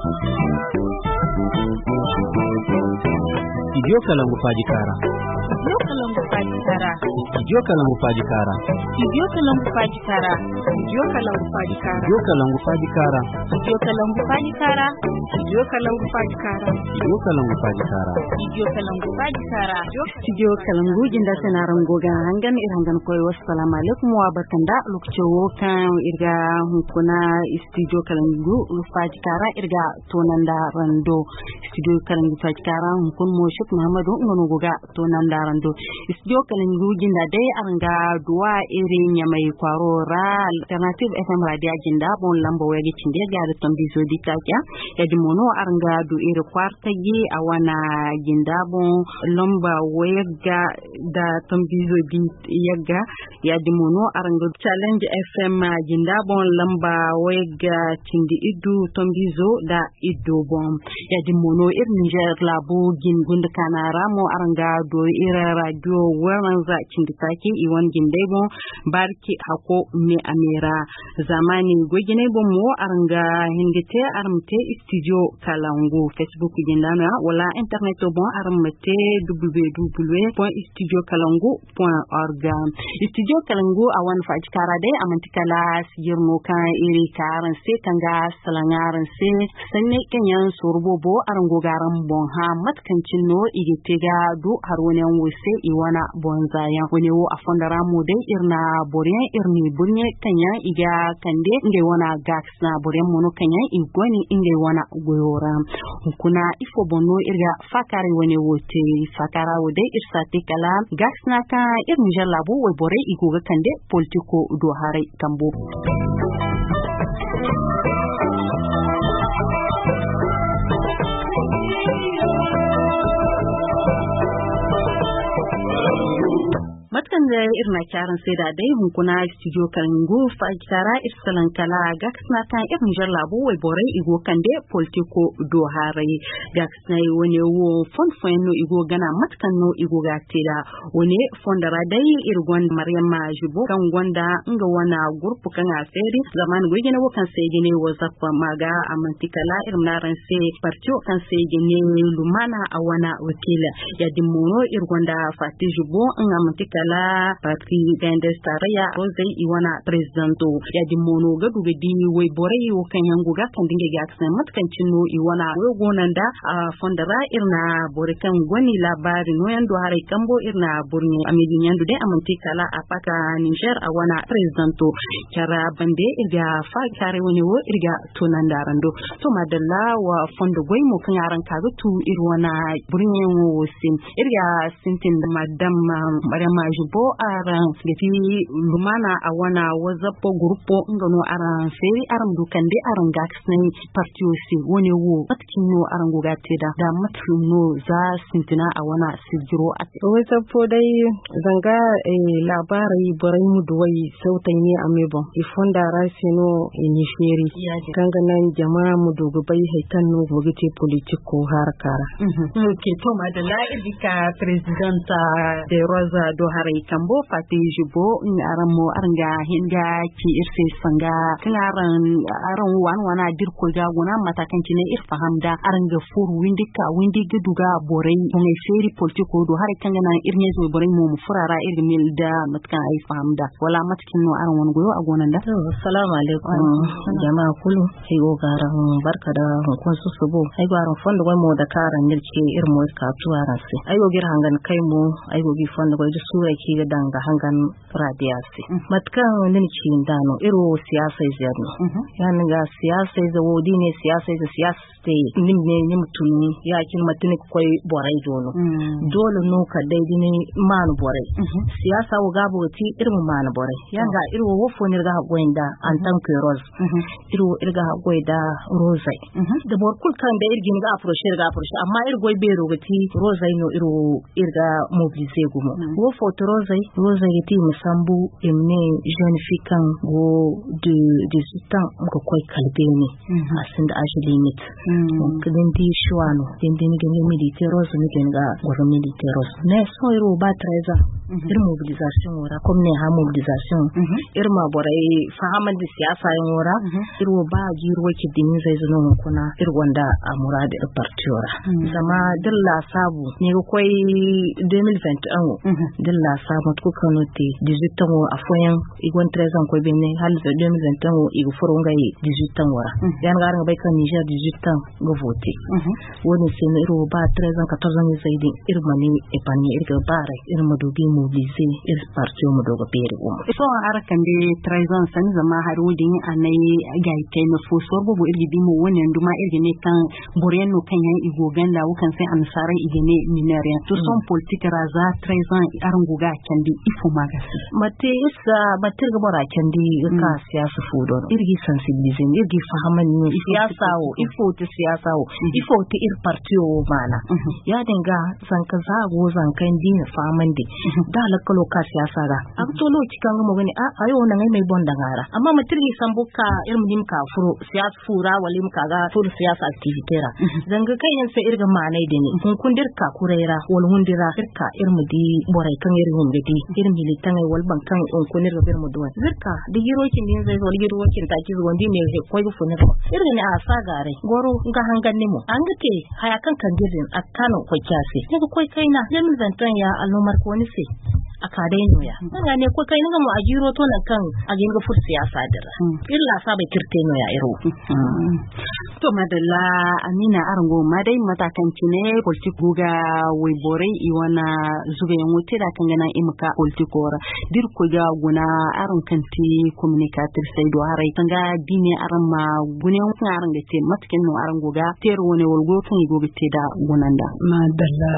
Studio Kalangu Fajikara. Studio Kalangu Fajikara. Studio Kalangu Fajikara. Studio Kalangu Fajikara. Studio Kalangu Fajikara. Studio Kalangu Fajikara. Studio Kalangu Fajikara. Studio Kalangu Fajikara. Studio Kalangu Fajikara. Studio Kalangu Fajikara. Studio Kalangu jinda senaran goga hangan irangan koy wassalamu alaikum wa barkanda lokacin wokan irga hukuna Studio Kalangu Fajikara irga tonanda rando Studio Kalangu Fajikara hukun Moshuk Muhammadu ngono goga tonanda rando Studio Kalangu jinda dai aranga duwa irin ya mai kwaro ra alternative FM radio jinda bon lambo wege cinde ga da tambi zo dikaka edi mono aranga du iri kwarta gi awana jinda bon lamba wega da tambi zo di yaga ya di mono aranga challenge FM jinda bon lamba wega cindi idu tambi zo da idu bon ya di mono irin Niger labo gin gunda kana ramo aranga do ira radio wannan za cindi take iwan gindai bon barki hako me amera zamani gogine bon mo aranga hingete armte Studio Kalangu Facebook gindana wala internet bon armte www.studiokalangu.org Studio Kalangu awan fajkara dai amantikala sirmo kan iri karan se kanga salangaran se sanne kenyan sorbobo arango garan bon ha matkancin no igitega do harwonen wose iwana bonzaya woni wo afondara mu dai irna borien irni bunye kanya iga kande nge wana gaxna borien mono kanya igoni inge wana goyora kuna ifo bonno irga fakare woni wote fakara wode irsate kala gaxna ka irni jalabu we bore iguga kande politiko do hare kambo matkan da irna kyaran sai da dai hunkuna Studio Kalangu fajkara irsalan kala gaksna kan irin jarlabo wai borai igo kande politiko do harai gaksna woni wo fon no igo gana matkan no igo gatida woni fondara dai irgon Maryama Jibo kan gonda nga wana gurpu kan aferi zaman gogene wo kan sai gene wo zakwa maga amantikala irna ran sai partio kan sai gene lumana awana wakila ya dimono irgonda Fati Jibo an amantikala la parti dendes taraya rozai iwana presidento ya di mono gadu gadi we borai wo kan yango ga kan dinga ga kan matkan cinno iwana we gonanda fondara irna borikan goni labari no yando hare kambo irna burni amidin yando de amanti kala apaka Niger awana presidento kara bande irga fa kare woni wo irga tonanda rando to madalla wa fondo goy mo kan yaran kaga tu irwana burni wo sin irga sintin madam Maryama Jibo aran gati lumana awana wazapo grupo ngano aran feri aran dukande aran gaksne partiosi woni wo atkinno aran gogateda da matno za sintina awana sijiro at wazapo dai zanga labarai borai mu duwai sautai ne amebo ifonda rasino ni feri ganganan jama'a mu dogobai haitan no gogite politiko harkara ke to madalla idika presidenta de Rosa do hare kambo Fati Jibo aramo aranga hinga ki irse sanga kinaran aran wana dirko jagona matakan kine irfahamda aranga furu windi guduga borai ngai feri politiko do hare kangana irne zo borai mu furara irmil da matkan ai fahamda wala matkin no aran won goyo agonanda assalamu alaikum jama'a kullu sai go garan barka da kun su subo ai garan fondo go mo da karan nirke irmo ka tuwara sai ai go gir hangan kai mu ai go gi fondo go sura ki da danga hangan radiasi matkan ninki ndano iro siyasa izerno yani ga siyasa izo wodi ne siyasa nimne nimtuni ya kin matini koy borai dono dole no ka daidi ne man borai siyasa wo gabo ti irmu man borai yanga irwo wo fo nirga goinda an tanke rose irwo irga goida rosai da bor kul kan da irgin ga approche amma irgo be rogati rosai no irwo irga mobilize gumo wo foto rosai rosa yati musambu imne jeune fikan go de 18 ans ko koy kalbe ne asin da age limit kudin di shwano din militaires ne genga go militaires ne so iro ba treza ir mobilisation wora comme ne ha mobilisation ir ma borai fahaman da siyasa yin wora ir ba jiro ki din zai zo kuna ir wanda amura da partiora zama dilla sabu ne ko koy 2021 dilla sabu ko kanote 18 ans afoyan igon 13 ans ko benne hal 2021 igo forongai 18 ans wora yan garan bai kan Niger 18 ans go voter woni sen iro ba 13 ans 14 ans zai din ir mani e pani ir ga bare ir madobi mobiliser ir partio madogo pere so arakan de 13 ans san zama harudin anai ga kai na fo so bo irgi bi mo woni nduma irgi ne kan boreno kan yan igo ganda wukan sai amsarai igene minare to son politique raza 13 ans aran goga kan di ifo magasi mate isa batir ga bora kan di ka siyasa fudo irgi sensibiliser irgi fahaman ni siyasa o ifo ti siyasa o ifo ti ir partio mana ya dinga zanka zago zankan din fahaman di da lakalo ka siyasa ga abtolo cikan mo gani ayo nan mai bonda gara amma matirgi sambuka irmin ka furo siyasa fura walim ka ga furo siyasa activity ra zanga kai yan sai irga manai da ni kun dirka kurera wal hundira dirka irmudi borai kan irin gadi irin militan ai wal bankan on kun irga bir muduwa dirka da girokin din zai wal girokin ta ki wandi ne koi bu ne irin ne a sagare goro ga hangan ne mu an gate haya kan kan girin akano ko kyase ne koi kaina yamin zantan ya al'umar ko ni sai akadai no ya daga ne ko kai nga mu ajiro to nan kan aginga fur siyasa dira illa sa bai kirte no ya iro to madalla amina arango madai matakan ne politiku ga wai borai iwana zuga yan wuce da kan gana imka politikora dir ko ga guna aran kanti communicator sai do harai kan ga dine aran ma gunen aran ga te matkin no aran goga tero ne walgo kan gobe te da gunanda madalla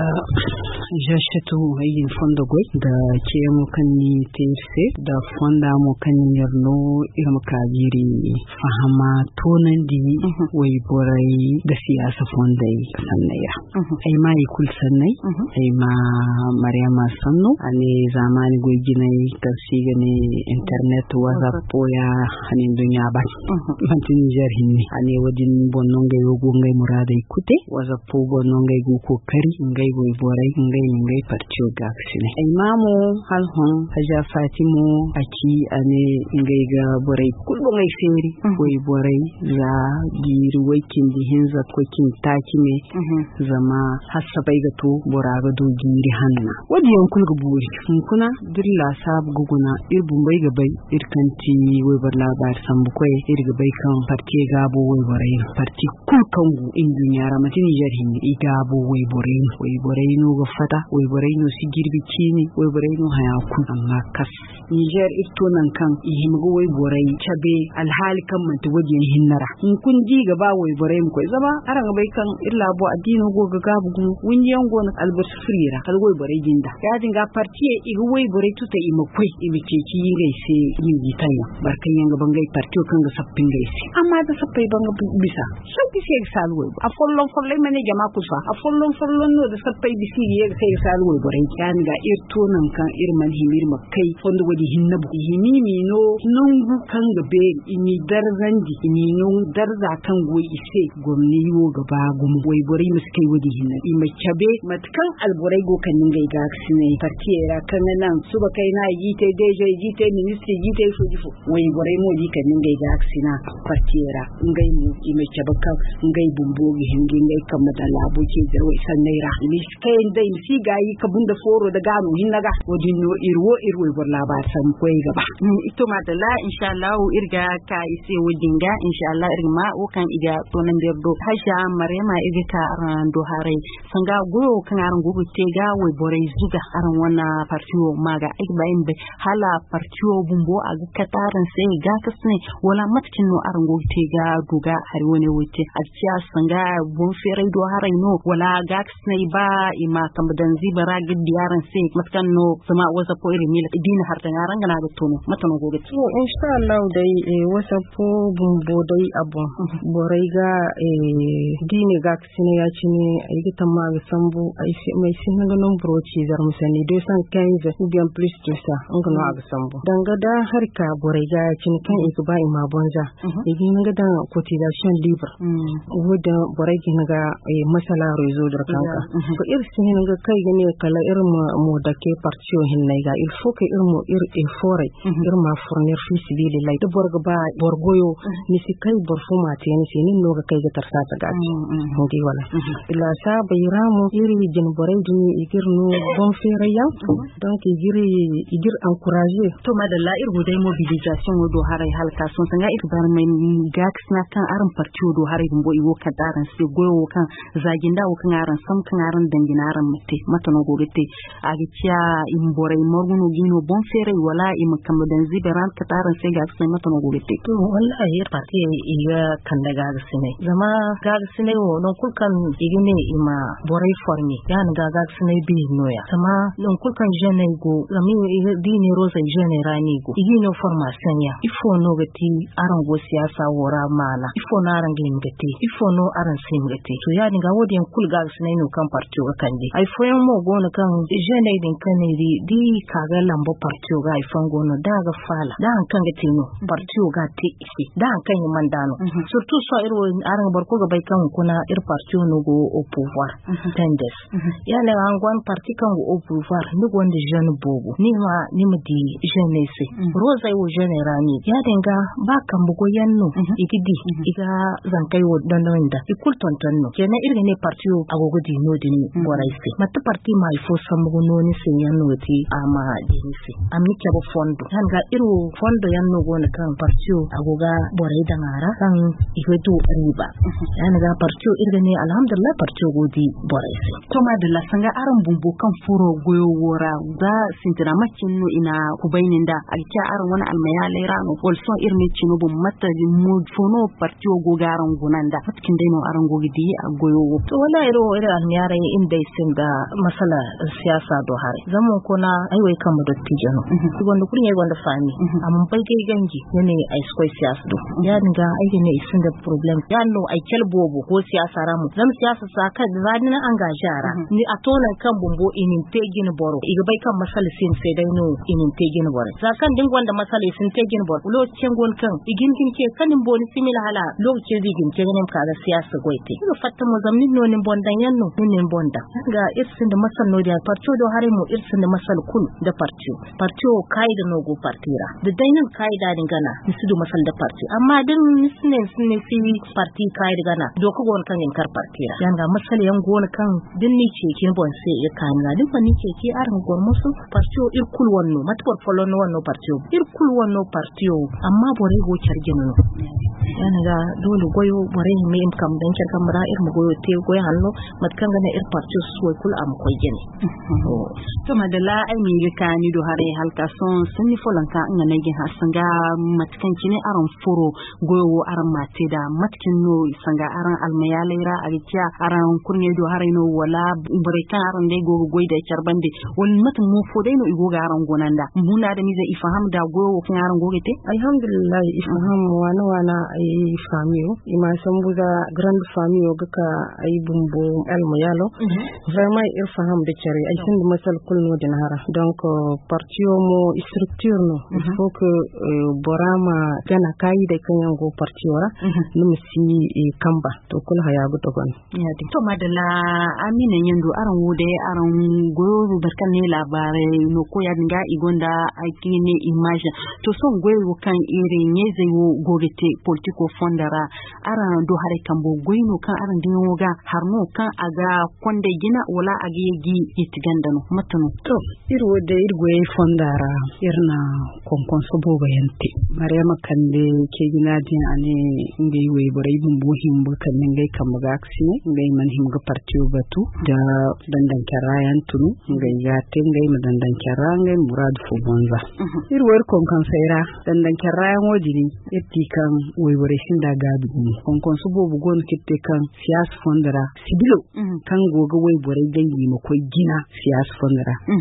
jashatu ayin fondo goy da ke mu kan ni tirse da fonda mu kan yarno irin kabiri fahama tonan di wai borai da siyasa fondai sannaya ai mai kul sannai ai ma maryama sanno ane zamani goy ginai tafsi gane internet whatsapp ya hanin dunya ba mantin jarhin ane wajin bonnon ga yogo ngai muradai kute whatsapp bonnon ngai go kokari ngai goy borai ngai partio gaksine ai mamu halhon haja fatimu aki ane ngai ga borai kulbo ngai feri goy borai za giru wakin di hinza kokin takime zama hasabai ga to boraga do giri hanna wadi yankul ga buri kuna dilla sab guguna irbun bai ga bai irkanti wai bar labar sambu kai irga bai kan parke gabo wai borai parti kulkan gu in dunya ramatini jarhin igabo wai borai no ga fata wai borai no si girbi kini wai borai no haya ku amma kas Niger ito nan kan ihimgo wai borai chabe alhali kan manta wajen hinnara kun ji gaba wai borai mu kai zama aran bai kan illa bo addino go ga gabu gu wunyan go na albas frira kal wai borai ginda ya dinga parti e igu wai borai tuta imakwai imike ki gai sai yin gitanya barkan yanga bangai parti kan ga sappin gai sai amma da sappai banga bisa sai ki sai salwai a follon mane jama kusa a follon no da sappai bisi ye sai salwai borai kan ga irto nan kan irman himir makai fondo wadi hinnabu himimi no nungu kan ga be imi darzandi imi no darza kan go ise gomni yo gaba gum wai borai muskai wadi hinna imi chabe matkan alborai go kan ngai ga sine partiera kan nan suba kai na yite deje ministry yite fujifo wai borai mo di kan ngai ga sina partiera ngai mu imi chabe kan ngai bumbo gi hingi ngai kan madala boke zero isan naira imi kai dai si gayi kabunda foro da gano hinnaga wadi no irwo bor labar san koy gaba ito madalla insha Allah irga ka ise wudinga insha Allah irma o kan iga tonan derdo hasha marema igita rando hare sanga go kan aran go te ga we borai zuga aran wana partiyo maga igbayin be hala partiyo bumbo aga kataran sai ga kasne wala matkin no aran go te ga duga har woni wuce a ciya sanga bon fere do hare no wala ga kasne ba ima kamdan zibara gidiyaran sai matkan no zama wasa ko irin mila dina har da ngaran gana da tono matano gobe to insha Allah dai wasa po bumbo dai abun borai ga dine ga sine ya ci ne ai gitan ma ga sambu ai mai sin ga non broci zar musani 215 ou bien plus de ça on ga ga sambu danga da har ka borai ga ci kan ik ba ima bonza igi nga da cotisation libre woda borai ki nga masala réseau de kanka ko irsin nga kai gane kala irin mu da ke partio hinna ga il faut que irmo effort irma fournir fi sibilillahi to borga ba borgoyo ni si kai borfu mate ni si nin no ga kai ga tarsa ta ga ngi wala ila sa bayramu iri jin borai du igirno bon fere yan donc igir encourager to madalla irgo dai mobilisation do harai halka son sanga bar mai gax na kan aran partio do harai gumbo iwo kadaran sai goyo kan zagin da kan aran sam kan aran danginaran mutte matano gogete agicia imborai morguno gino bon fere wala im kamadan zibaran kadaran sai gax na matano gogete to wallahi parti iya kan daga sine zama ga sine wo non kulkan igine ima borai formi yan ga sine bi noya sama non kulkan jene go zami dini rosa jene rani go igino formation ya ifo no gati aran go siyasa wora mana ifo na aran gin gati ifo no aran sim gati to ya dinga wodi en kul ga sine no kan parti o kandi ai foyan mo go na kan jene din kan di kaga lambo parti o ga ifon go no daga fala dan kan gati no parti o ga ti isi dan kan yi mandano surtout so iro aran barko ga bai kan kuna parti no go au pouvoir tendes ya le angwan parti kan go au pouvoir ni go wanda jeune bobo ni ma di jeunesse rosa yo jeune rani ya dinga ba kan bugo yanno igidi iga zankai wo danonda ikul tontonno kenan irin ne parti o agogo di no din goraisi matta parti ma ifo samgo no ni sen yanno ti ama dinisi amni ke bo fondo hanga iro fondo yanno go na kan parti o agoga borai dangara kan igetu riba yana ga parti o irin ne alhamdulillah parti o godi boraisi to madalla sanga aran bumbu kan furo goyo wora da sintina makin no ina kubainin da alkiya aran wani almaya lera no also irin cinu bum mata mu fono parti o gogaran gunanda matkin dai no aran gogi di a goyo to wala iro almaya rai inda isin da masala siyasa do hare zaman kuna ai wai kan mu da tijano wanda kun yayi wanda fami amma bai kai gangi ne ai skoi siyasa do ya dinga ai ne isin da problem ya no ai kelbobo ko siyasa ramu zam siyasa sa kan zadina an ga jara ni a tona kan bumbo inin tegin boro iga bai kan masala sin sai dai no inin tegin boro za kan din wanda masala sin tegin boro lokacin gon kan igin kin ke kanin boni simila hala lokacin digin ke ganin ka ga siyasa goite iga fatta mu zamnin nonin bondan yanno nonin bonda ga irsin da masal no da parto do hare mu irsin da masal kun da parto kai da no go partira da dainin kai da dingana nisu do masal da parti amma din nisne fi parti kai da gana do ko gon kan in kar partira yanga masal yan gon kan din ni ce kin bon sai ya kana din fa ni ce ki aran gon musu parti o irkul wonno matpor folon wonno parti o irkul wonno parti o amma bore go chargin no yana ga dole goyo bore me im kam dan kar kamra ir mu goyo te goyo hanno matkan gana ir parti so kul am koy gene to madalla ai mi ga ni do hare halka son sunni folanka ngana gi hasanga matkan kini aran furo goyo aran mate da matkin no sanga aran almaya laira alikia aran kunye do hare no wala brekan aran dai gogo goy da charbande wal mat mu fodai no igo garan gonanda muna da mi zai ifaham da goyo kan aran gogete alhamdulillah ifaham wana ai famiyo ima sambuza grand famiyo gaka ai bumbo almayalo vraiment ifaham de chari ai sin masal kulno dinara donc partio mo structure no il faut que borama gana kai da kan go partiora numsi kamba to kul haya go to gon ya to madalla amina yando aran wode aran goyo barkan ne labarai no ko ya dinga igonda akine image to son goyo kan irin ne zai wo gogete political fondara aran do hare kambo goyino kan aran din woga harno kan aga konde gina wala age gi itiganda no matano to irwo da irgoye fondara irna konkon so boba yante mariama kande ke gina din ane ngai we borai bumbu himbu kan ngai kamga aksine ngai man himga partio batu da dandan karayan tunu ngai yate ngai madandan karangai murad fu bonza irwar konkon saira dandan karayan wojini yetti kan we bore shinda gadu konkon so bobu gon kitte kan siyas fondara sibilo kan goga we borai dangi mo koy gina siyas fondara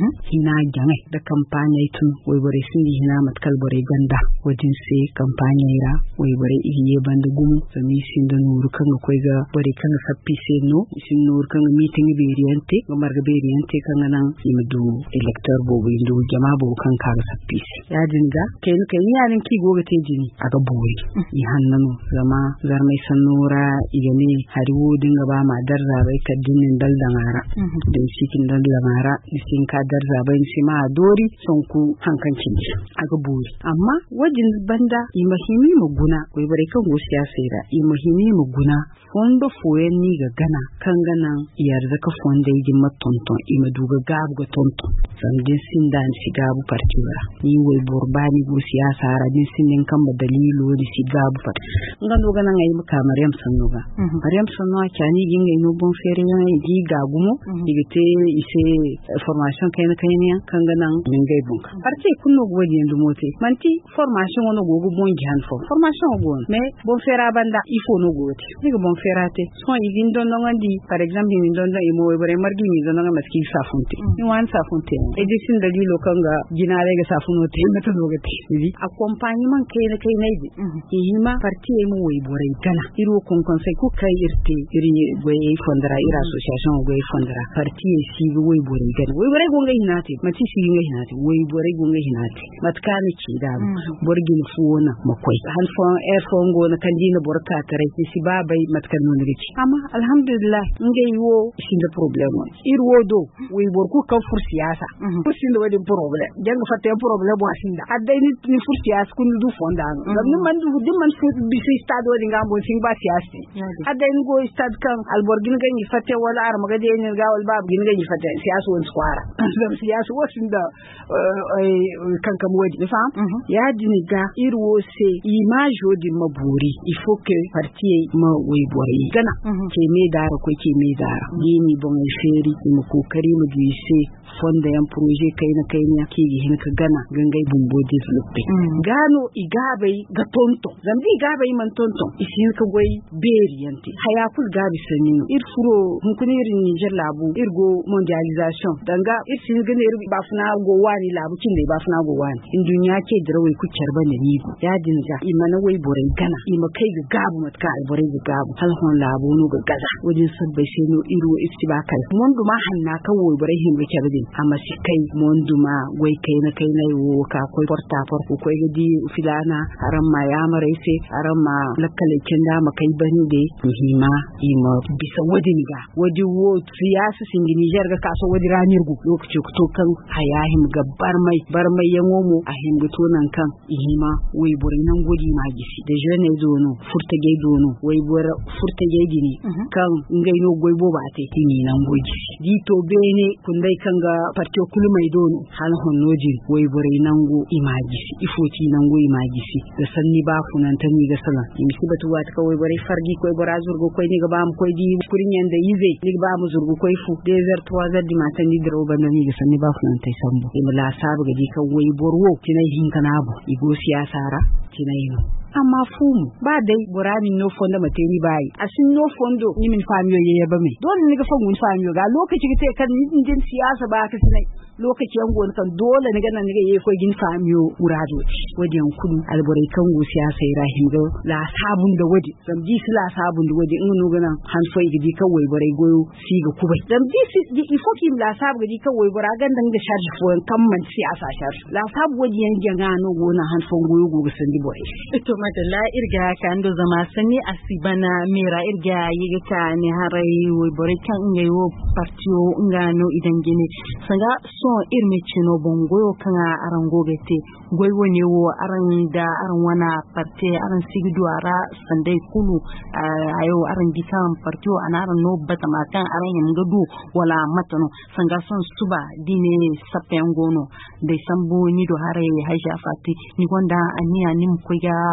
hina jangai da kampanya tun wai bare sun hina matkal bare ganda wajen sai kampanya ira wai bare iye banda gumu sami sin da nuru kan akwai ga bare kan sappi sai no sin nuru kan meeting beriyante ga marga beriyante kan nan imdu elector bobo indu jama'a bo kan ka sappi ya dinga kai yanin ki goga te jini aga boye i hannanu zama zarmai sanura igane hariwo dinga ba ma darza bai kaddinin daldangara din cikin daldangara din ka darza bai shi ma dori son ku hankancin aga boye amma wajin banda i mahimi muguna wai bare kan go siyasa ira i mahimi muguna fondo foyen ni ga gana kan gana iyar zaka fonda yi matonton i maduga gabu ga tonton san din sin dan shiga bu partiwa ni wai borbani go siyasa ra din sin kan ba dalilo di shiga bu fat ngando gana ngai maka Maryam Sannoga Maryam Sannoga kyani ginga no bon fere ne gi gagumo digite ise formation kayna kan gana min gai bunka parti kunno go wadi ndu mote manti formation wono go bon gihan formation go me bon fera banda ifo no go te ni bon fera te so igin don ngandi par exemple ni don imo e bare margi ni don ngam maski safunte ni wan safunte edition dalilo kanga ginare ga safunote meta no ga te ni accompagnement kayna idi hima parti imo we bore gana iro kon conseil ku kay irte iri goy fondara ira association goy fondara parti si we bore gana we bore go ngai hinati mati si ngai hinati we bore go ngai hinati matkani ci da borgin fuona makwai han fon air fon go na kanjina borka tare si babai matkan non rici amma alhamdulillah ngai wo shi da problem irwo do we borku kan fur siyasa kusin da wadi problem janga fatte problem wa sinda adai ni fur siyasa kun du fonda ngam man du dimman fu bi si stade wadi ngambo sing ba siyasa adai ni go stade kan alborgin ga ni fatte wala ar maga de ni ga wal bab gin ga ni fatte siyasa won squara siyasa wo sinda kan kam wadi fam ya diniga irwo se imajo di maburi il faut que parti ma wai bore gana ke me dara ko ke me dara yini bon feri mu kokari mu dise fonda yan projet kaina ke hin ka gana gangai bumbo develop gano igabai ga tonto zambi igabai man tonto isin ka goy beriyanti haya kul gabi sanin irfuro hunkunirin Niger labu irgo mondialisation danga isin gane irbi bafuna go wani labu kin da bafuna go wani in duniya ke drawai ku kyarba ne ni ya dinga imana wai bore gana ima kai ga gabu matka bore ga gabu hal hon labu no ga gaza wajen sabbai sai no iro istibakal mun duma hanna kan wai bore hin ga kyarbe amma shi kai mun duma wai kai na yo ka koi porta ko koi ga di filana aran ma ya mare sai aran ma lakkale kin da makai bani de hima ima bisa wadin ga wadi wo siyasa singin Niger ga kaso wadi ranirgu lokaci to kan hayahim ga barmai yanwomo a hinguto nan kan ihima wai bore nan godi ma gisi da jene zono furta gai dono wai bore furta gai dini kan ngai no goibo ba te tini nan goji di to bene kun dai kan ga parti kulmai dono hal honnoji wai bore nan go imagisi ifoti nan go imagisi da sanni ba kunan ta ni ga sala imisi batuwa ta wai bore fargi koi bora zurgo koi ni ga ba mu koi di kurinyan da yize ni ba mu zurgo koi fu desert wazar di matan ni dro ban ni ga sanni ba kunan tai sambo imla sabu ga di kan wai borwo kinai hinkana bu igo siyasara kinai amma fumu ba dai burani no fondo materi bai asin no fondo ni min famiyo ye ba me don ni ga fagun famiyo ga lokaci kite kan ni din siyasa ba ka sinai lokaci an gon kan dole ni ga nan ni ga ye ko gin famiyo urado wajen kudu alborai kan go siyasa irahim ga la sabun da wadi zam ji la sabun da wadi in no ga nan han foi gidi kawai bare goyo si ga kubai zam ji di ifoki la sabu gidi kawai bara gandan da sharji fo kan man siyasa shar la sabu wadi yan janga no go na han fon goyo go sandi boy to madalla irga kan do zama sani asibana mera irga yigita ne harai wo bore kan ngayo partio ngano idan gine sanga so irme chino bongo kan arango gete goyo ne wo aran da aran wana parte aran sigdu ara sandai kulu ayo aran dikan partio anaran no batama kan aran ngadu wala matano sanga son suba dine sapengono de sambo ni do harai haja fati ni gonda aniya nim ko ga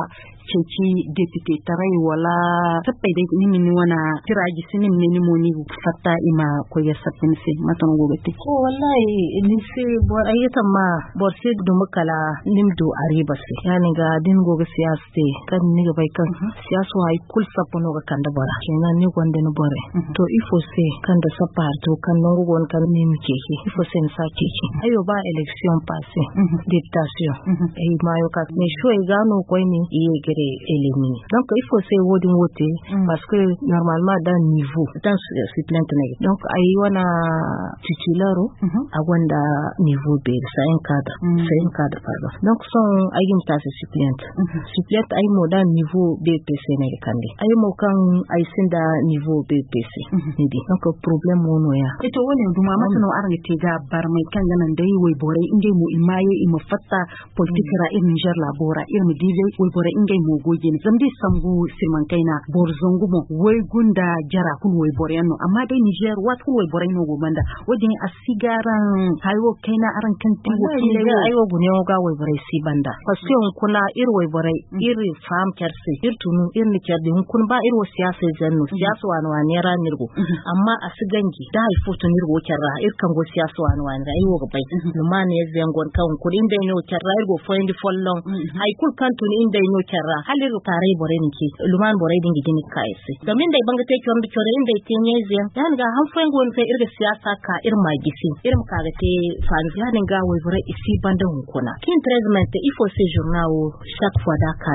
ceci deputy tarai wala sabbai da nimin wana tiraji sinin ne ni moni fatta ima ko ya sabbin sai matan gobe te ko wallahi ni sai bor ayatan ma bor sai du makala nimdo ariba sai yani ga din gobe siyasa kan ni ga bai kan siyasa ai kul sapano ga kan da bara kenan ni gonde ni bore to ifo sai kan da sapar to kan non gon kan ni mike ki ifo sai sa keke ayo ba election passé dictation ai mayo ka ne shoy gano ko ni iye gere elimini donc ifo sai wodin wote parce que normalement dans niveau dans suppléant ne donc ai wana titulaire a wanda niveau B c'est un cadre pardon donc son ayin ta suppléant ai mo dans niveau BPC ne kande ai mo kan ai sinda niveau BPC ne di donc problème wono ya ito woni duma masano aranga te ga bar mai kan ganan dai wai bore inde mu imaye ima fatta politique ra irin Niger labora irin dive wai bore inde mu goge ne zamdi sambu silman kaina bor zongu mo wai gunda jara kun wai bore no amma dai Niger wat kun wai bore no gomanda wajin asigaran hayo kaina aran kan tiwo kile ayo gunyo ga wai bore si banda parce on kula ir wai bore ir fam kerse ir tunu ir ni kerdi kun ba ir siyasa jannu siyasa wani wani ra nirgo amma asigangi da ai foto nirgo kerra ir kan go siyasa wani wani ga ayo ga bai lumane zengon kan kun inda no kerra ir go fondi follon ai kul kan tun inda no kerra halir tare bore niki luman bore dingi gini kaisi domin dai banga te kyon bikore inda tinye zen dan ga han foin gon sai irga siyasa ka ir magisi ir ka ga te fani yanin ga wai bore isi banda hunkuna kin treatment ifo se journal chaque fois da ka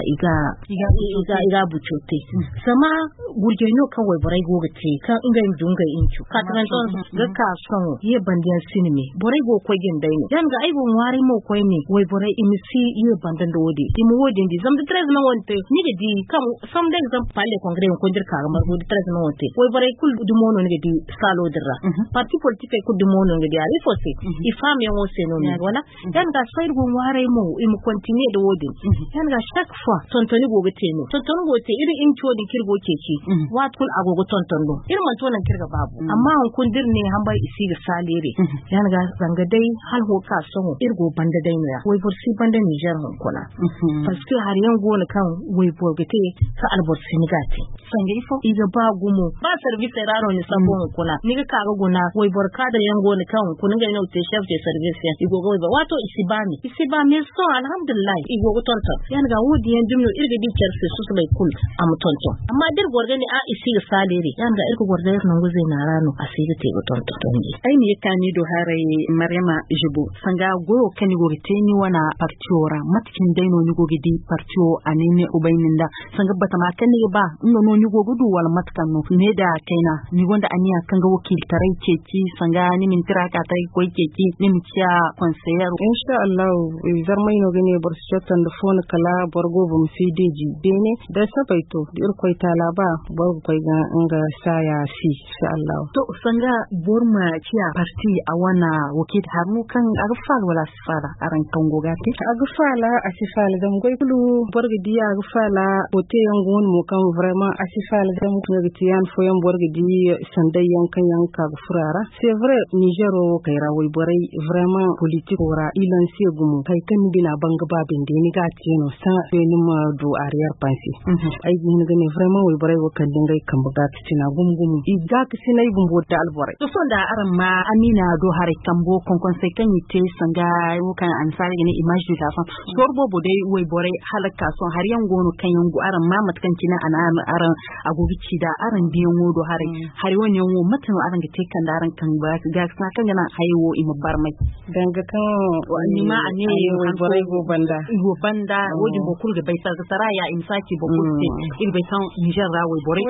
iga buchote sama gurje no kan wai bore go gate kan inga dunga inchu ka transon ga ka son ye bandiyan sinime bore go ko gin dai ne dan ga ai gon wari mo ko ni wai bore imisi ye bandan da wodi imu wodi ndi zam de treatment wonte ni ga di kan some da example pale congrès ko dir ka mar go di treatment wonte wai bore kul du mono ni ga di salo dirra parti politique kul du mono ni ga di ari fosse I fami on se no ni wala dan ga sai gon wari mo imu continue da wodi dan ga chaque fois tontoni go gate no tontoni go te iri incho di kirgo keki wat kul agogo tontondo irin man tonan kirga babu amma an kun dirne han bai isi ga salere yana ga zanga dai hal ho ka son irgo banda dai ne wai bursi banda Niger hon kula parce que har yan gona kan wai borgate ka albor sinigati sanga ifo iga ba gumo ba service raro ni sabo hon kula ni ga kaga gona wai borka da yan gona kan kun ga ne te chef de service ya igo go ba wato isi ba me so alhamdulillah igo go tonton yana ga wodi yan dumno irga di kerse su bai kul am tonton amma dir gorga ni a isi ga salere yana ga irgo gorga nan guze na rano asiri te go tonton ai ne kani do hare Maryama Jibo sanga goro kani go teni wana partiora matkin daino ni go gidi partio anene ubayninda sanga bata ma kani ba no ni go gudu wal matkan no ne da kaina ni gonda aniya kanga wakil tarai ceci sanga ni min tiraka tai koi ceci ni mi cia conseiller insha Allah zarmai no gane bar shatan da fona kala borgo bum fideji bene da sabaito dir koi tala ba borgo koi ga nga saya si insha Allah to sanga borma cia parti a wana wakil harmu kan agfal wala sifara aran kango gati agfala asifala dam goy kulu borgo di agfala hote yangon mo kan vraiment asifala dam ko gitiyan foyan borgo di sandai yankan yanka gfurara c'est vrai Nigero kaira way boray vraiment politique ora ilan segumu kay kan bina banga babin de ni gati no sa feni ma do arrière pensée ay ni ngane vraiment way boray wo kan dingai kan buga tina gumgum I ga sinai gumbo da alboray to sonda aran ma amina do hare kambo kon konsekan yite sanga wo kan ansari ne image du dafa sorbo bodai way boray halaka son har yan gono kan yango aran ma matkan kina ana aran agogici da aran biyan wodo hare har woni wo matan aran ga tekan da aran kan ba ga sa kan yana haiwo imabar mai danga kan wani ma ane way boray go banda wodi bokul da bai sarga saraya imsaki bokul te in bai san Niger ra way boray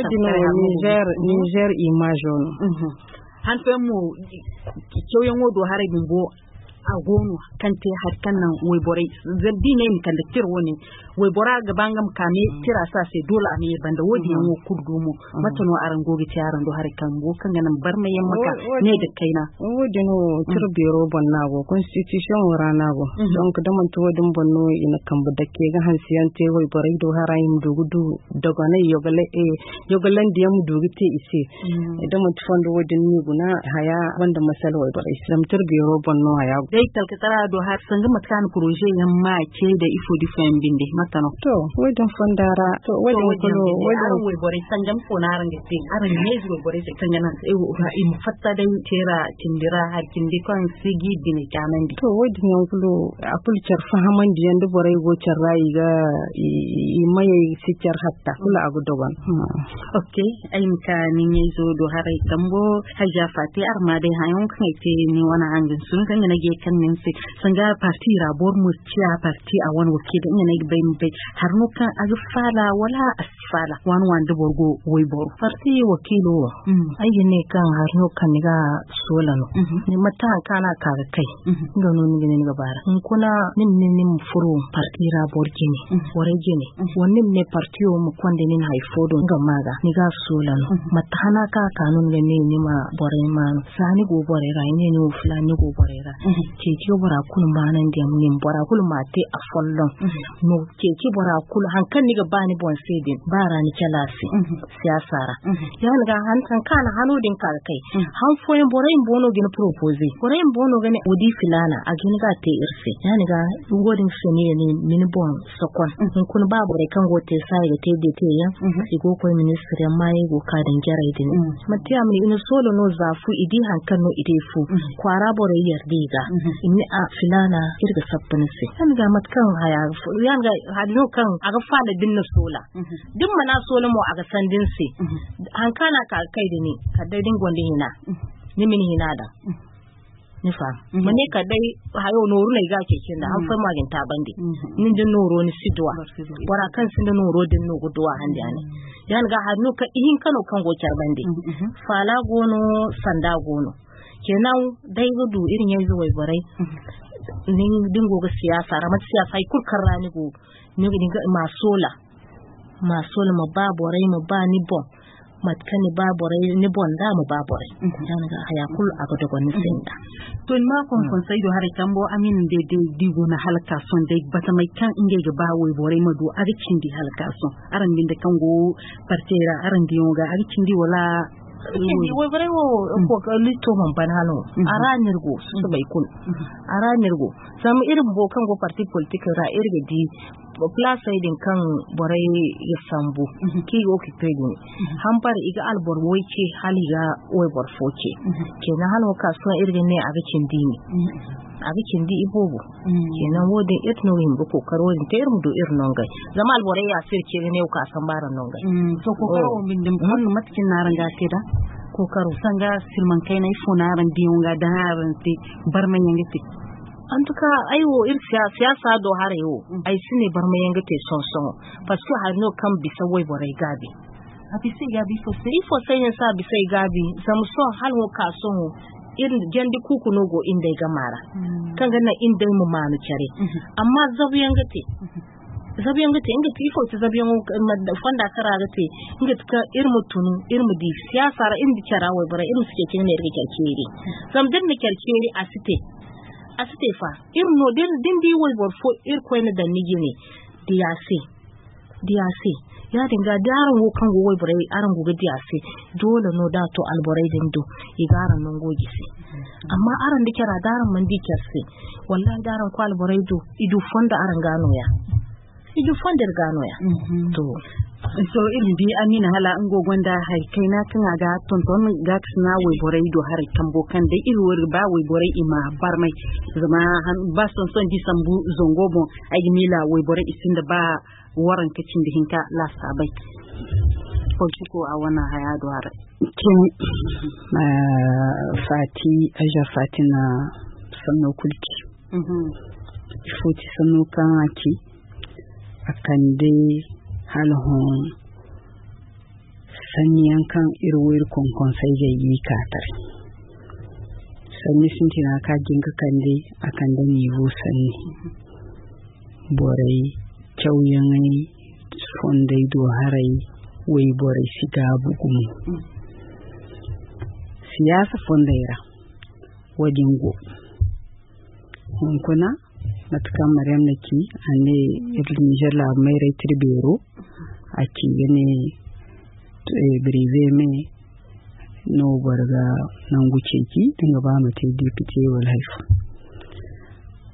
ta Niger image on han fe mo kyoyen wodo hare bimbo agono kante har kannan way boray zabbi ne kan da tirwo ne way bora ga bangam kame tira sa sai dole a ne banda wodi mu kurdu mu matano aran gogi tiyaran do har kan go kan nan bar mai maka ne da kaina wodi no tirbiro bonna go constitution rana go donc da man to wodin bonno ina kan bu dake ga hansiyan te way boray do harayin do gudu daga ne yogalan diam do gite ise da man to fondo wodin ni guna haya wanda masal way boray sam tirbiro bonno haya dai kalkatara do har sanga matkan projet yamma ke da ifo different binde matano to wajen fondara to wajen kulo wajen we bore sangam ko naran de tin aran ne zo bore se kan yana e wo ha im fatta dai tera tindira har kindi kon sigi bine kanan di to wajen kulo apulchar fahaman di yanda bore go charrai ga i mai sichar hatta kula agu dogon okay ai mka ni zo do harai tambo haja fati arma dai hayon kan ce ni wana hangin sun kan na ge kan nin se sanga parti rabor mu ciya parti a wani wakil da ina bai bai har no kan aga fala wala asfala wani wanda borgo wai bor parti wakilo ai ne kan har no kan ga solano ni mata kana ka kai ga no ni ne ga bara in kuna nin furo parti rabor gini wore gini wannan ne parti o mu kwande nin haifodo ga maga ni ga solano mata hana ka kanun ga ne ni ma bore ma sani go bore ra ne ni fulani go bore ra ke ki bora kul manan da mun bora kul mate a follon no ke ki bora kul hankan ni ga bani bon sedin bara ni kalasi siyasara yan ga han kan kana hanu din ka kai han foyin bora in bono gina propose bora in bono gane odi filana a gina ga te irse yan ga godin sene ne min bon sokon kun ba bora kan go te sai ga te de te yan si go ko ministry mai go ka dan jarai din matiya mi ina solo no zafu idi hankan no ide fu kwara bora yardiga inni a filana kirga sabbanse yan ga matkan haya yan ga hadu kan aga fada dinna sola din mana sola mo aga sandin se an kana ka kai da ni ka dai din gonde hina ni min hina da ni fa mane ka dai hayo noru ne ga keken da an fa magin ta bande nin din noro ni sidwa wara kan sin noro din no gudwa hande ane yan ga hadu ka ihin kano kan gocar bande fala gono sanda gono kenan dai gudu irin yanzu wai barai nin dingo ga siyasa ramat siyasa ai kurkar rani go ni ga masola ma ba borai ma ba ni bon matkani ba borai ni bon da mu ba borai dan ga haya kul aka to gonni senda to ma kon sai do har tambo amin de digo na halka son dai bata mai kan inge ga ba wai borai ma do arkin di halka son aran bin da kango partera aran di yoga arkin di wala wai bare wo ko lito man banano aranirgo su bai kun aranirgo samu irin bokan go party political ra irga di plus din kan borai ya sambu ki o ki pedin hampar iga albor woike haliga wai bor foke kenan halo kasuwa irga ne a bikin dini a bikin di ibobo kenan wodin etno yin ko karo din ter mu do irnon gai zama alborai ya sirke ne ka san baran non gai to ko karo min din kon matkin naran ga da ko karo sanga silman kai na ifona ran diyon ga da ran ti barman yangiti en tout cas aiwo ir siyasa do harewo ai sine barman yangite sonson parce que harno kan bisa wai borai gabi a bisa gabi fo sai ne sa bisa gabi samson halwo kason irin jandi kuku nogo inda ga mara kan ga na inda mu manu kare amma zabiyan gate inga tifo ta zabiyan da fanda kara gate inga ka irmu tunu irmu di siyasa ra inda kara wai bara irin suke kin ne rike kerkeri zam din ne kerkeri asite fa irno din di wai bor fo ir ko ne dan nigi ne diase ya dinga daran wo kan go wai bara aran go diase dole no da to alborai din do igaran nan gogi se amma aran da kira daran man di kerse wallahi daran ko alborai do idu fonda aran gano ya to so irin bi amina hala an gogonda har kai na tana ga tonton ga tsna wai borai do har tambo kan da irwar ba wai borai ima barmai zama han ba son di sambu zongobo ai mila wai borai isin da ba waran kacin da hinka la sabai ko a wannan haya do har kin fatina sanno kulki futi sanno kan aki akan dai halhon sanyan kan irwir konkon sai da yi katar sanni sun tina ka jinka kan dai akan da nivo sanni borai kyauyen fondai do harai wai borai shiga bugun siyasa fondaira wadin go hunkuna matukan maryam naki ane irin jala mai rai tirbero a ci ne brive me no barga nan guce ki dinga ba mu tai dipite wal haifu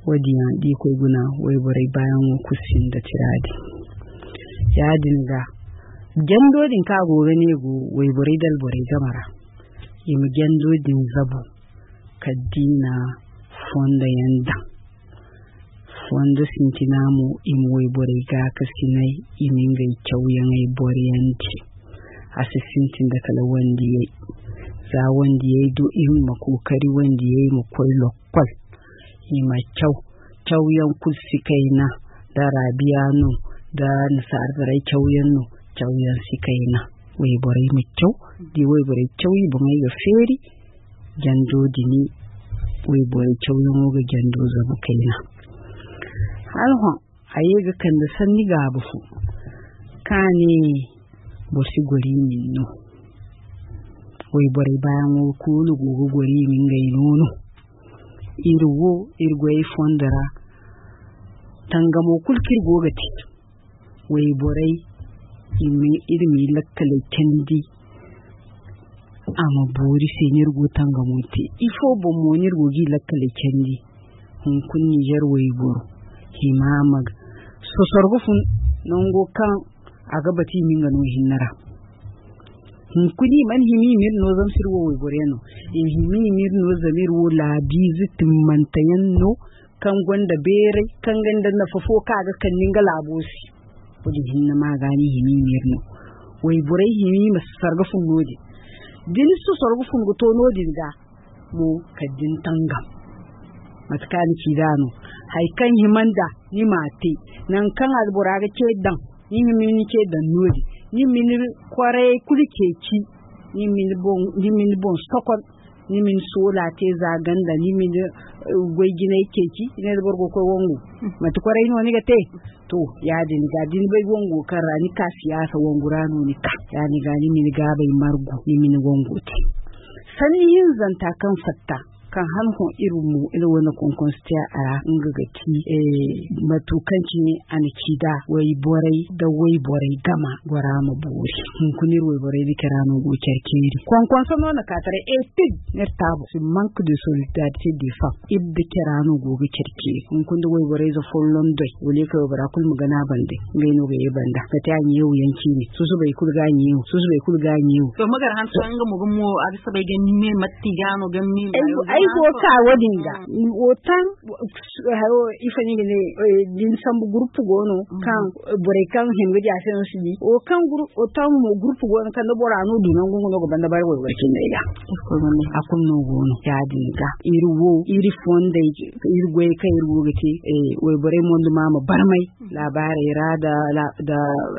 wadiya di koy guna way boray bayan kusin da tiradi ya dinga gendo din ka gobe ne go way boray dal boray gamara yimi gendo din zabu kadina fonda yanda fonda sintinamu im way boray ga kasinai imin ga kyauyan ay boriyanti asisintin da kala wanda yayi za wanda yayi do in makokari wanda yayi mu koy lokol ima kyauyan kusi kaina da rabiyanu da nasarai kyauyannu kyauyan si kaina wai borai mu kyau di wai borai kyauyi bu mai ga feri jando dini wai borai kyauyan ga jando zabu kaina alho ayi ga kan da sanni ga bufu kane bosi gori minno wai borai bayan ko lugu gori min ga inono irgo fondara tangamo kulkir gogati way borai ilmi lakkale kendi ama bori senir go tangamo te ifo bo monir go gi lakkale kendi hun kunni jar way boro himamag so sorgo fun nongo kan agabati minga no hinnara kuni man himi mir no zam sirwo way boreno in himi mir no zamir wo labi zitin mantayan no kan gonda bere kan ganda na fafo kaga kan ninga labosi wadi hinna magani himi mir no way borai himi mas sargafun nodi din su sargafun go to nodi ga mo kadin tangam matkan kidano hay kan himanda ni mate nan kan albura ga ke dan ni himi ni ke dan nodi ni minir kwarai kulkeci ni min bon stokon ni min sola te zaganda ni min goygina keci ne da borgo ko wongo mata kwarai no ni gate to ya din ga din bai wongo karani ka siyasa wongurano ni ka ya ni ga ni min ga bai margo ni min wongo te sanni yin zanta kan fatta kan hanhon irin mu ina wani konkonstiya a ngagaki matukanci ne an kida wai borai da wai borai gama gwara ma buri kunir wai borai da kira no go kerkeri konkon sano na katare pig ne tabo si manque de solidarité des femmes ib da kira no go kerkeri kun da wai borai za follon dai wale ka bara kul magana bande ngai no ga banda ta ta yi yau yanki ne su bai kulga ni su bai kulga ni to magar han san ga mu a bisa bai gani ne matti gano gami ai ko ka wadinga otan hayo ifani ne din sambu group gono kan bore kan himbe ja sen sidi o kan group otan mo group gono kan do bora no dunan gungu no banda bare wo wakin ne ya ko ne akun no gono ya dinga iri fonde iri goy kai rugati we bore mondu mama barmai labare rada da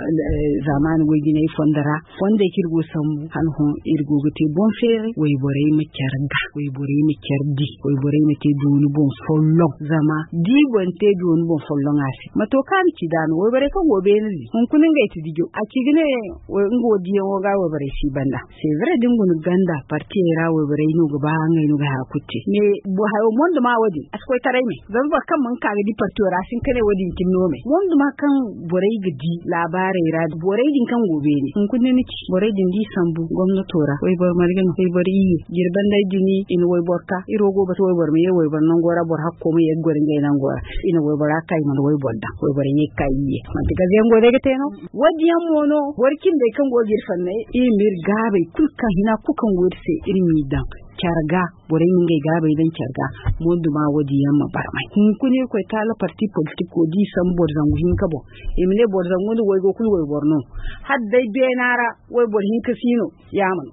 zaman goy gine fondara fonde kirgo sambu han hon iri gogati bon fere we bore mi kyarga we bore mi kyardi koy bore ne te dunu bon follon zama di bon te dunu bon follon asi mato kan ci dan wo bare kan gobe ne hun kunin ga iti dijo a ci gine wo ngo di wo ga wo bare si banda c'est vrai dingun ganda parti era wo bare no ga ba ngai no ga hakuti ne bo hayo mondo ma wadi askoy tare me zan ba kan mun ka ga di parti ora sin kane wadi tin nome mondo ma kan bore ga di labare era bore din kan gobe ne hun kunin ni bore din di sambu gwamnatora wai bar margan wai bari girban dai dini in wai borka irogo ba to bar me wai bar nan gora bar hakko me yeg gor ngai nan gora ina wai bar kai man wai bodda wai bar ye kai ye man diga zen gore ga teno wadi yan mono warkin da kan gogir fanne e mir gabe kulka hina kukan gorse irmi dan kyarga bore min ngai gabe dan kyarga mundu ma wadi yan ma bar mai kun kuni ko tala parti politiko di sam bor zangu hin kabo imne bor zangu wai go kul wai borno haddai benara wai bor hin kasino yaman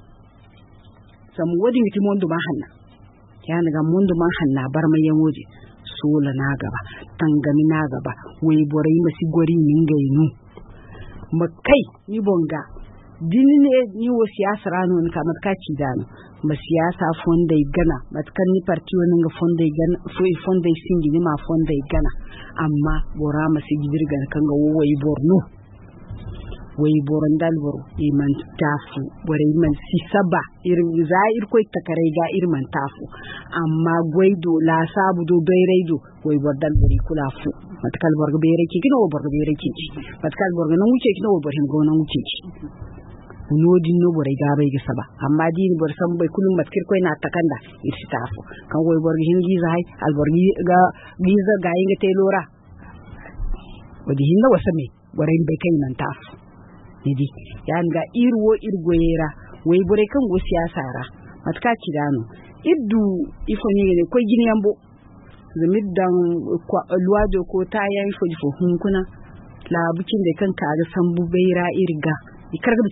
sam wadi miti mundu ma hanna ya daga mundu ma hanna bar mai yan waje sola na gaba tangami na gaba wai borai masi gori min gainu makai ni bonga dini ne ni wo siyasa rano ni kamar kaci dano ma siyasa fonda gana matkan ni parti woni nga fonda gana fonda singi ni ma fonda gana amma bora masi gidirga kan ga wai borno wai boran dalboro iman tafu bore iman sisaba irin zair koy takare ga irman tafu amma goido la sabu do beiredo wai bordal bori kula fu matkal borgo beire ki kino borgo beire ki matkal borgo non wuce kino borgo hin go non wuce ki unodin no bore ga bai gisa ba amma din bor san bai kullum matkir ko na takanda irsi tafu kan goy bor hingi zai al bor ga giza ga inga telora wadi hinna wasame bore bai kai nan tafu idi yan ga irgoyera wai bore kan go siyasa ra matka kidano iddu ifoni ne ko ginyambo zamiddan luwajo ko tayan fo hunkuna la bukin da kanka ga sambu beira irga ikarga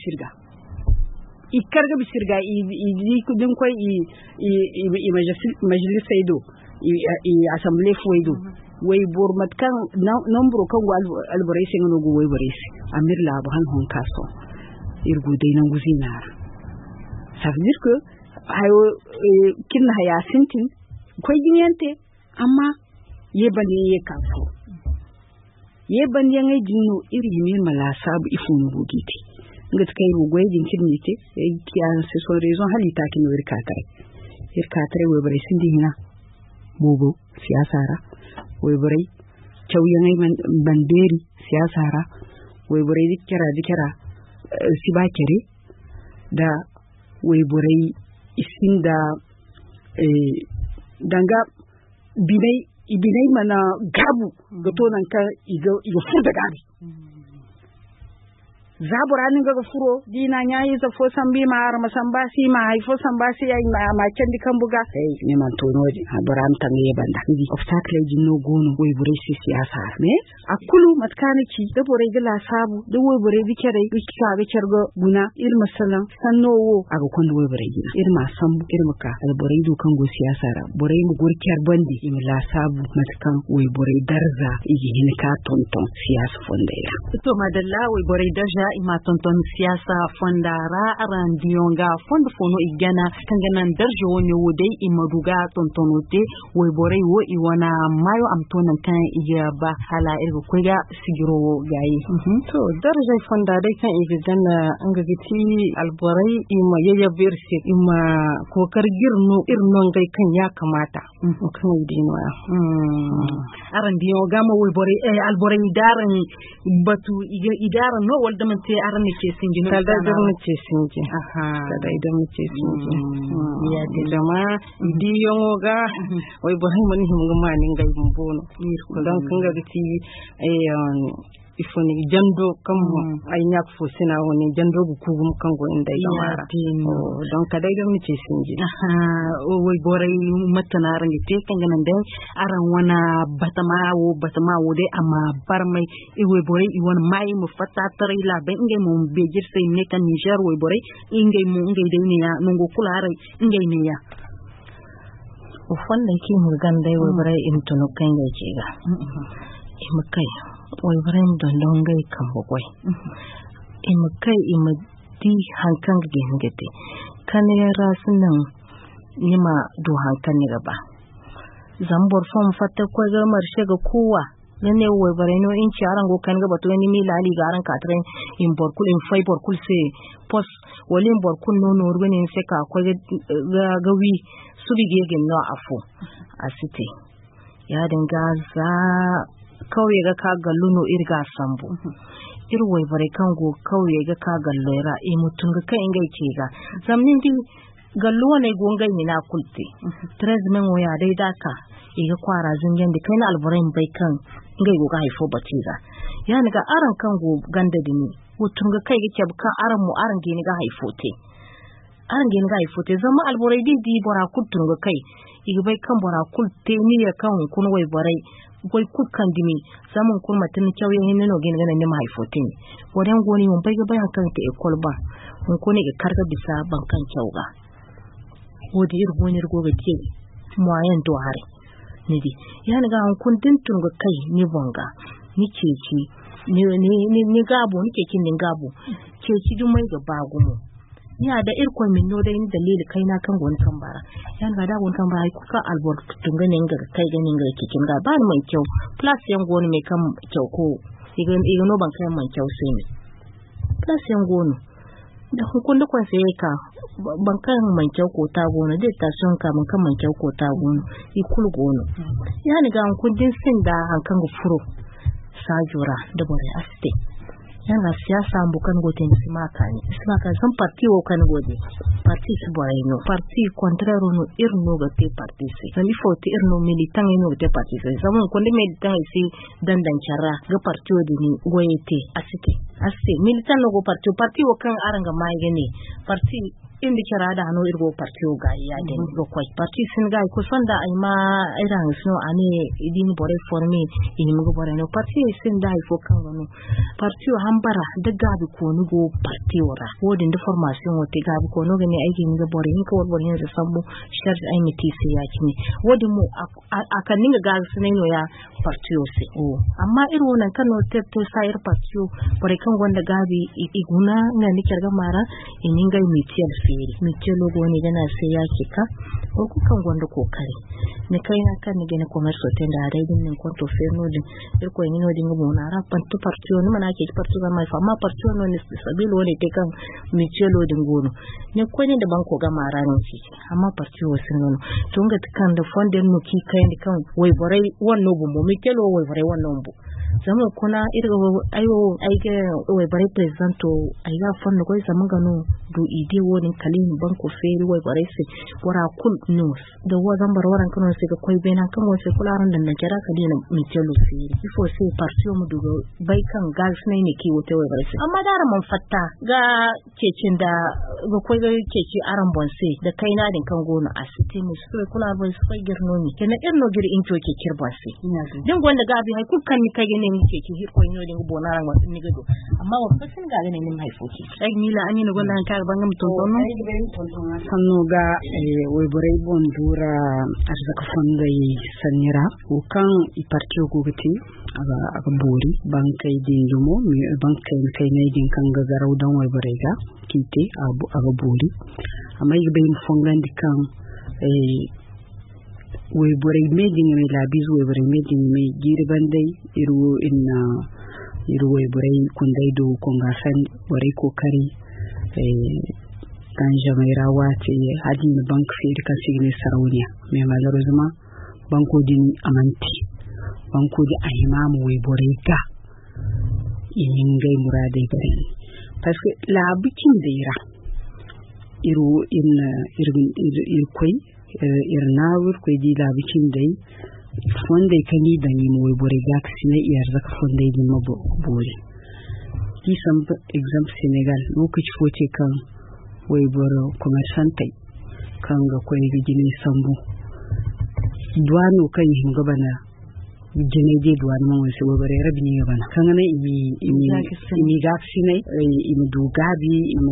bisirga i kudin koy i majalisa ido i assembly foido way bor matkan nombro kan alborese ngono go way borese amir la ban hon kaso irgo dai nan guzinar ça veut dire que ayo kin haya sintin koy ginyante amma yebane ye kaso yeban yan jinno iri ne mala sabu ifun guditi ngat kai rugoy jin kinite kiyan se so raison halita kin wirkatare we bare sindina bobo siyasa ra we bare chawyan banderi siyasa ra we bare dikira sibakere da we bare isinda danga ibinai mana gabu ga tonan ka iga furda gabi zaburanin ga furo dina nyayi za fo sambi ma ar masambasi ma hay fo sambasi ay ma kendi kan buga hey ne man tonoji habaram tan ye banda di obstacle jinno gono way bure siyasa ne akulu matkaniki da bore gila sabu da way bure dikere dikka ga cergo guna ir masalan sannowo aga kondo way bure gina ir ma sambu ir maka al bore du kan go siyasa ra bore mu gurkiyar bandi in la sabu matkan way bore darza igi hin ka tonton siyasa fondaira to madalla way bore darza ima tonton siyasa fondara arandionga fondo fono igana kanganan darjo woni wodai imaduga tontonote way bore wo iwana mayo amtonan kan iya ba hala irgo kwega sigiro gayi to darja fonda dai kan igana anga giti alborai ima yaya verse ima kokar girno irnon gai kan ya kamata kan dinwa arandionga ma way bore alborai daran batu idaran no walda te aran ne ke sinji no da mu ce sinji da idan mu ce sinji ya de dama di yongo ga wai ba hin mun him gama nin ga bono don kan ga ti ifoni jando kam ay nyak fo sina woni jando bu ku gum kango inda gamara don ka dai don ce sinji wai borai matana ran te kan ganan dai aran wana batama wo dai amma bar mai wai borai i won mai mu fata tare la be ngai mu be jirse ne kan Niger wai borai ngai dai ne ya nungo kula rai ngai ne ya ufanda ki mu gandai wai borai in tunu kan ga ce ga imakai wai barin don gai kan bugwai imakai imadi hankan ga hingate kan ya rasunan nima do hankan ne gaba zambor fam fatta ko ga marshe ga kowa ne wai barin no in ciaran go kan gaba to ni mi lali garan ka tren in borkul in fai borkul se pos walin borkul no urbanin se ka ko ga gawi su bige gen no afo asite ya dinga za kawai ga ka gallu no irga sambu irwai bare kan go kawai ga ka gallu ra mutun ga kai ngai ke ga zamnin di gallu ne go ngai ni na kulte trezmen waya dai daka iga kwara zingen da kai na alburin bai kan ngai go ga haifo batiza ya ni ga aran kan go ganda dini mutun ga kai ga kan aran mu aran ge ni ga haifo te aran ge ni ga haifo te zama alburai di bora kutun ga kai iga bai kan bora kulte ni ya kan kun wai barai goi kukan dimi samun kun matin kyauyen hinno gin ganan ne mahaifotin wadan goni mun bai ga bayan kan ta ekol ba mun ko ne ga karga bisa ban kan kyauga wodi irgonir goga ke moyen to hare ne di ya ga kun dintun ga kai ni bonga ni ceci ni gabo ni kekin din gabo ceci dun mai ga bagumo ya da irkon min no da yin dalili kai na kan gon kan bara yan ga da gon kan bara ku ka albor tunga ne ga kai ganin ga kikin ga ba mai kyau plus yan gon mai kan kyau ko igan no ban kai man kyau sai ne plus yan gon da hukun da kwan sai ka ban kan man kyau ko ta gona da ta son ka man kan man kyau ko ta gona ikul gono ya ni ga kun din sin da hankan ga furo sajura da bare aste yana siyasa bukan goten simaka san parti o kan gode parti su boyno parti contrario no irno ga te parti se sami foti irno militant no te parti se samun konde militant se dandan charra ga parti o dini goyete asite militant no go parti o kan aranga mai gane parti indi kira da hano irgo partiyo ga ya den go kwai parti sin ga ko sonda ai ma iran sno ane idini bore formi ini mugo bore no parti sin da ifo kan wono partiyo hambara da gabi ko ni go partiyo ra wodin da formation wote gabi ko no gane aiki ni ga bore ni ko bore ni da sambu shar ai mi tisi ya kini wodin mu akan ninga ga sne no ya partiyo se amma iro nan kan no tetto sayar partiyo bore kan wanda gabi iguna ngani kirga mara ininga mitiyal mike logo ne gana sai ya kika ko kukan gwanda kokari ne kai na kan ne commerce hotel da dai din konto ferno din ko ni no din mo na ra panto partiyo ne mana ke partiyo ga mai fama partiyo no ne sabilo ne te kan mike lo din gono ne ko ne da banko ga mara ne ci amma partiyo sun no to ga kan da fonden mu ki kai ne kan wai borai wannan bu mu mike lo wai borai wannan bu zama kuna irga ayo aige wai borai presidento aiga fondo ko zama gano do ide woni kalin banko feri wai borai se wara kul news da wazan barwaran kan sai ga koi bena kan wasu kularan da najara kalin mike lo feri ifo sai partiyo mu dugo bai kan gas ne ki wote wai borai se amma dara man fatta ga kecin da ga koi ga keci aran bonse da kaina din kan gona a city mu sai kula bai sai girno ni kenan irno gir in to ke kirbase din gonda gabi hay kukan ni kage ne ke ki ko ino din bona ran wasu ni gado amma wa fasin ga ne min hay foki sai mila ani no golan ka bangam to tono sanno ga wai borai bon dura arzaka fongai sanira kan i partiyo gogati aga bori bankai din jumo mi bankai kai ne din kan ga garau dan wai borai ga kite aga bori amma yi bayin fongan dikan wai borai medin mai labizu wai borai medin mai girban dai iru wai borai kundai do konga san borai kokari kan jamaira wace hadin bank fi kan sigine sarauniya mai malarozuma banko din amanti banko di ahimamu wai borai ga yin gai muradai bari parce la bikin daira iru irkoi irnawur koi di la bikin dai fonde kani da ni mo bore ga sine iyar zaka fonde di mo bore ki sam example Senegal lokaci foce kan wai boro commerçante kan ga koi gini sambu duwano kan yin gabana jene je duwan mo se wobare rabini yabana kangana imi gaksine imi du gabi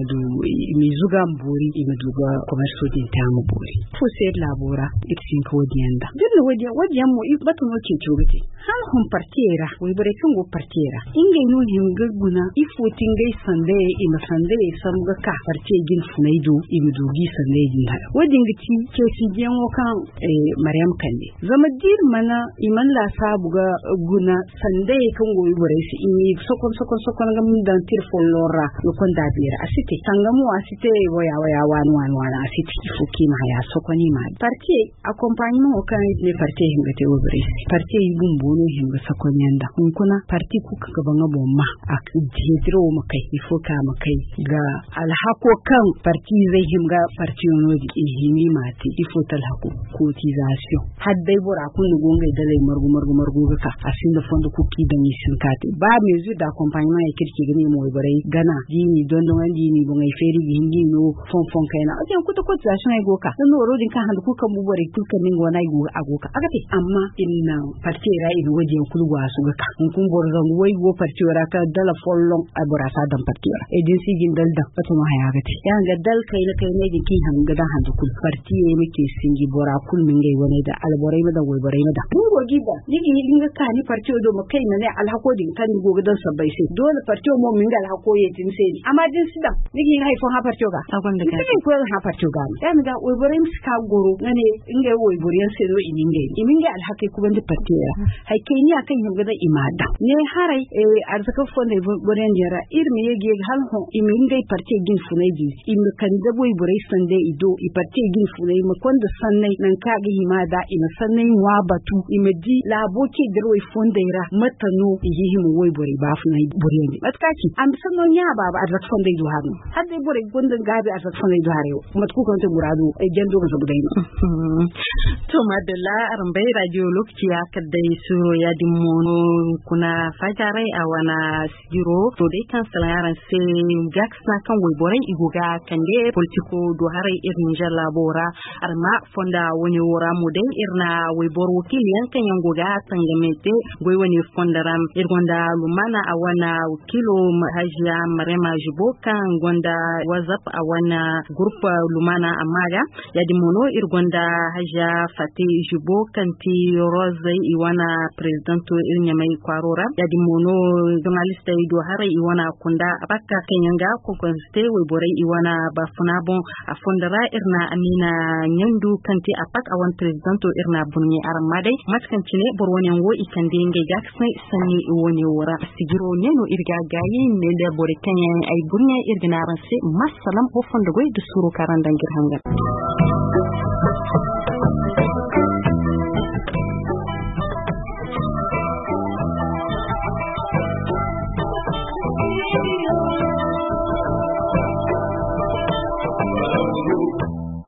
imi zuga mbori imi duga commerce din tamu bori fo se labora itsin ko dianda dinno wodi mo ibatu no ke chogati han hon partiera we bare kan go partiera inge no hinga guna ifo tingai sande imi sande samga ka partie gin funaido imi dugi sande din wodi ngiti ke sigen wokan Maryam Kande zama dir mana iman la buga guna sande kan goyi bare shi in yi sokon ga mun dan tirfon lora no kon da biyar asite tangamu asite waya wan asite fuki ma ya sokoni ma parti accompagnement kan ne parti hinga te bare parti bumbu no hinga sokoni anda kun kuna parti ku ka banga bomma ak jidro makai ifoka makai ga alhako kan parti zai hinga parti no di himi mati ifotal hako cotisation haddai bora kun gonga dalai margu ka asin da fondo kuki da ni sinkate ba mezu da accompagnement e kirki gani mo bare gana dini don dini bo ngai feri hindi no fon kaina ajan kuto ko tsashin ai goka dan no rodin kan handu kuka mu bare kuka min gona ai agoka agate amma inna partira in waje kulwa su ga kun borzan wai go partira ka dala follon abura sa dan partira agency gin dalda fato ma haya gati yan ga dal kai ne din kin hanga da handu kul partiye muke singi bora kul min gai wani da alborai da wai bare da mun gogi da ni ga kani partiyo do makai ne alhako din kan goga dan sabbai sai dole partiyo mo min ga alhako ye tin sai amma din sida nigi haifon ha partiyo ga sakon da kai ko ha partiyo ga dan ga wai bare ska goro ne inga wai bare sai do iminge alhaki ku bandi partiyo hay kai ni akan yin ga imada ne harai arzaka fonda bare njara irmi yege hal ho iminge partiyo gin funaji in kan da wai bare sande ido i partiyo gin funai makon da sannai nan ka ga imada ina sannai wa batu imedi labo aboki dirwai fondaira matano yihimu wai bore ba funa bore ne matkaci am sanno nya baba azat fonda du harno hadde bore gonda gabe azat fonda du hare matku ko to gurado e gendo ko sabu dai to madalla arambay radio lokaci ya kaddai su ya dimmono kuna fajarai a wana sigiro to dai kan salayaran sai gax na kan wai bore iguga kande politiko do hare irin jallabora arma fonda woni wora mu dai irna wai bor wakil yankan yangoga tangamete goy woni fondaram irgonda lumana a wana kilo hajiya marema jiboka gonda whatsapp a wana group lumana amaga yadi mono irgonda hajiya fati jibokan ti rose iwana presidento irnya mai kwarora yadi mono journaliste do hare iwana kunda abaka kenyanga ko konste we bore iwana bafunabo a fondara irna amina nyandu kanti apak awan presidento irna bunni armade matkanci ne borwonen wo ikande nge gaksai sanni woni wora sigiro neno irga gayi ne da bore kenya ay bunne irginaran se masalam ho fondo goy de suru karandangir hanga